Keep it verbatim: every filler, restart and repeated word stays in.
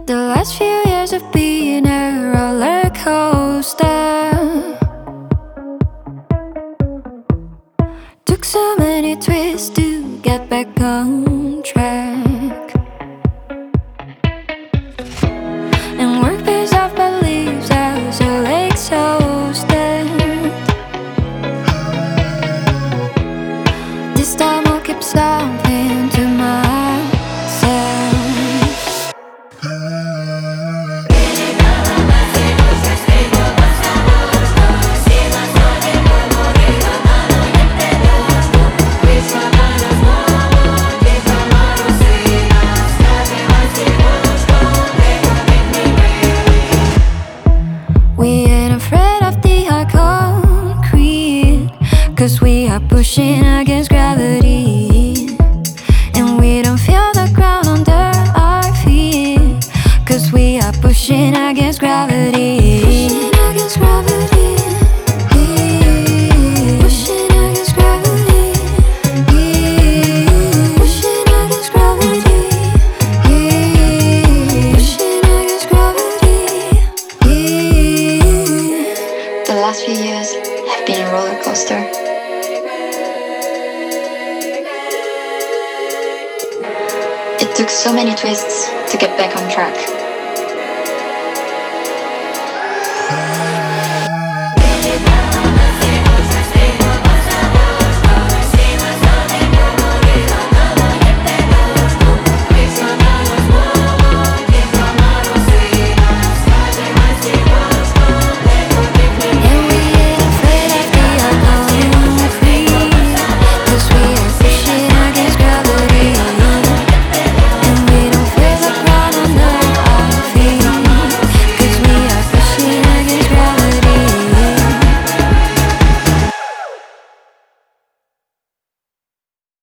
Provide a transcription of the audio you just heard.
The last few years have been a roller coaster. Took so many twists to get back on track. And work pays off but leaves us all exhausted. This time I'll keep something to myself. We ain't afraid of the hard concrete, 'cause we are pushing against gravity. And we don't feel the ground under our feet, 'cause we are pushing against gravity. Pushing against gravity. Pushing against gravity. Pushing against gravity. Pushing against gravity. The last few years have been a roller coaster. It took so many twists to get back on track.